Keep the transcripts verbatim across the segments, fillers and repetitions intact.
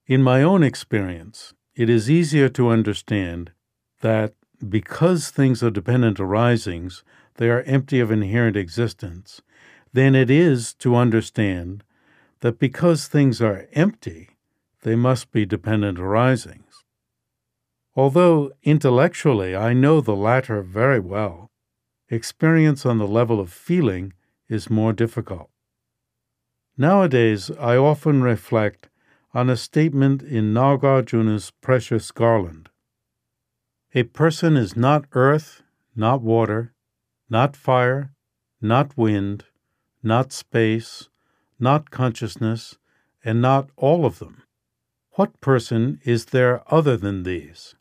In my own experience, it is easier to understand that because things are dependent arisings, they are empty of inherent existence, than it is to understand that because things are empty, they must be dependent arisings. Although intellectually I know the latter very well, experience on the level of feeling is more difficult. Nowadays, I often reflect on a statement in Nagarjuna's Precious Garland. A person is not earth, not water, not fire, not wind, not space, not consciousness, and not all of them. What person is there other than these?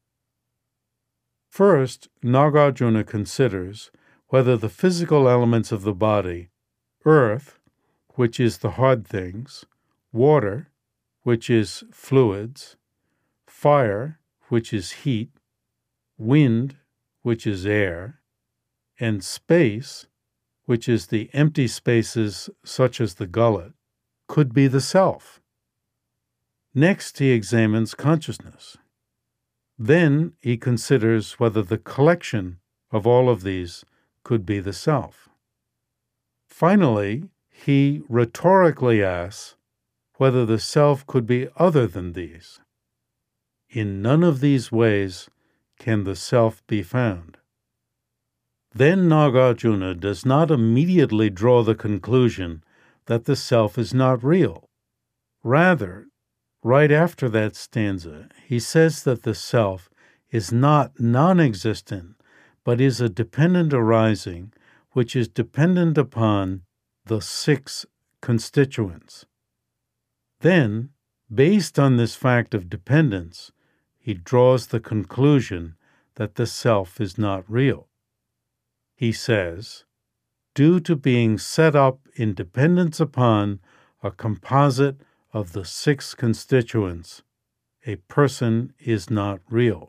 First, Nagarjuna considers whether the physical elements of the body, earth, which is the hard things, water, which is fluids, fire, which is heat, wind, which is air, and space, which is the empty spaces such as the gullet, could be the self. Next, he examines consciousness. Then he considers whether the collection of all of these could be the self. Finally, he rhetorically asks whether the self could be other than these. In none of these ways can the self be found. Then Nagarjuna does not immediately draw the conclusion that the self is not real. Rather, right after that stanza, he says that the self is not non-existent, but is a dependent arising, which is dependent upon the six constituents. Then, based on this fact of dependence, he draws the conclusion that the self is not real. He says, due to being set up in dependence upon a composite of the six constituents, a person is not real.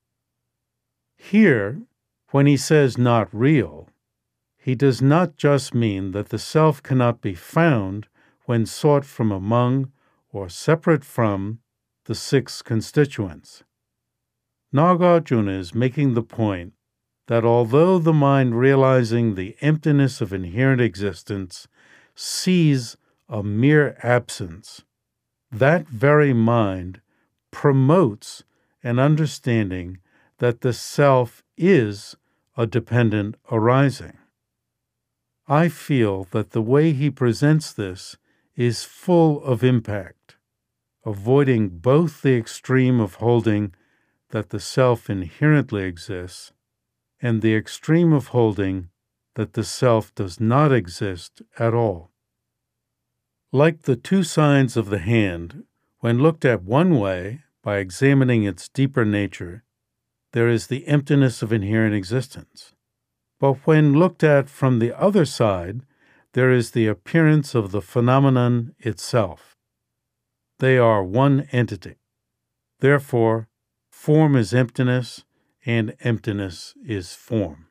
Here, when he says not real, he does not just mean that the self cannot be found when sought from among or separate from the six constituents. Nagarjuna is making the point that although the mind realizing the emptiness of inherent existence sees a mere absence, that very mind promotes an understanding that the self is a dependent arising. I feel that the way he presents this is full of impact, avoiding both the extreme of holding that the self inherently exists and the extreme of holding that the self does not exist at all. Like the two signs of the hand, when looked at one way, by examining its deeper nature, there is the emptiness of inherent existence. But when looked at from the other side, there is the appearance of the phenomenon itself. They are one entity. Therefore, form is emptiness, and emptiness is form.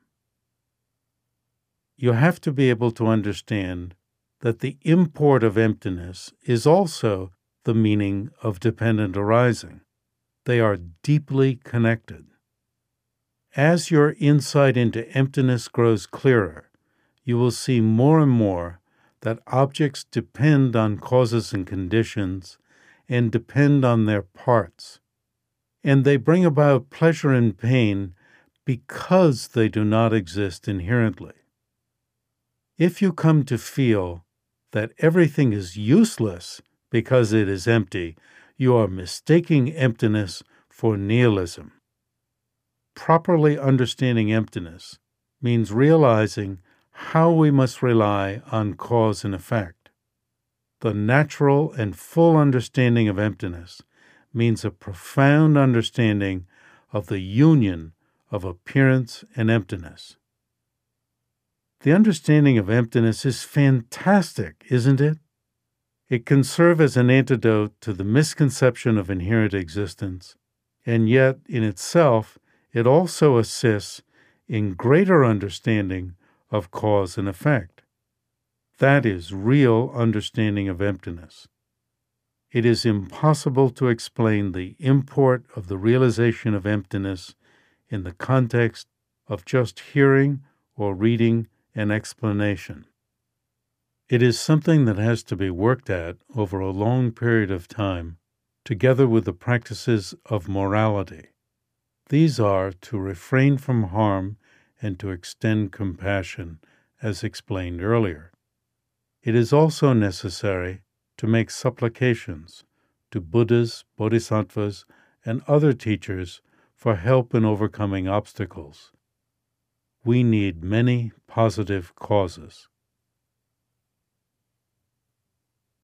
You have to be able to understand that the import of emptiness is also the meaning of dependent arising. They are deeply connected. As your insight into emptiness grows clearer, you will see more and more that objects depend on causes and conditions and depend on their parts, and they bring about pleasure and pain because they do not exist inherently. If you come to feel that everything is useless because it is empty, you are mistaking emptiness for nihilism. Properly understanding emptiness means realizing how we must rely on cause and effect. The natural and full understanding of emptiness means a profound understanding of the union of appearance and emptiness. The understanding of emptiness is fantastic, isn't it? It can serve as an antidote to the misconception of inherent existence, and yet, in itself, it also assists in greater understanding of cause and effect. That is real understanding of emptiness. it is impossible to explain the import of the realization of emptiness in the context of just hearing or reading an explanation. It is something that has to be worked at over a long period of time, together with the practices of morality. These are to refrain from harm and to extend compassion, as explained earlier. It is also necessary to make supplications to Buddhas, Bodhisattvas, and other teachers for help in overcoming obstacles. We need many positive causes.